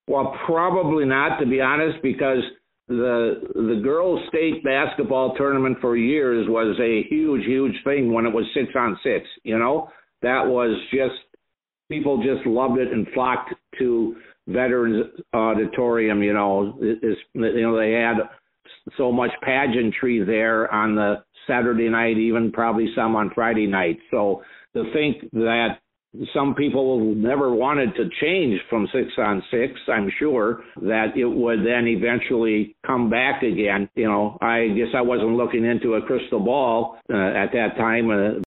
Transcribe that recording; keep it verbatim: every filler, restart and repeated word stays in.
Well, probably not, to be honest, because the the girls' state basketball tournament for years was a huge, huge thing when it was six on six. You know, that was just people just loved it and flocked to Veterans Auditorium. You know, it's, you know they had so much pageantry there on the Saturday night, even probably some on Friday night. So to think that some people never wanted to change from six on six, I'm sure that it would then eventually come back again. You know, I guess I wasn't looking into a crystal ball uh, at that time. Uh,